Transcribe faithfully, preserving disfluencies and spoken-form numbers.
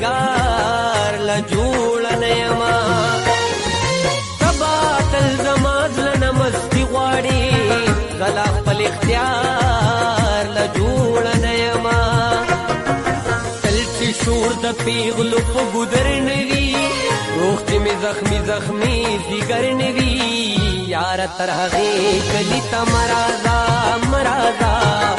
پروردگار لا جوړ نه یما تبا تل زما زړه مستی غواړي زلا خپل اختیار لا جوړ نه یما تل چې شور د پیغلو په ګودر نوي روح چې می زخمی زخمی دیگر نوي یار تر هغه کلی تا مرازا مرازا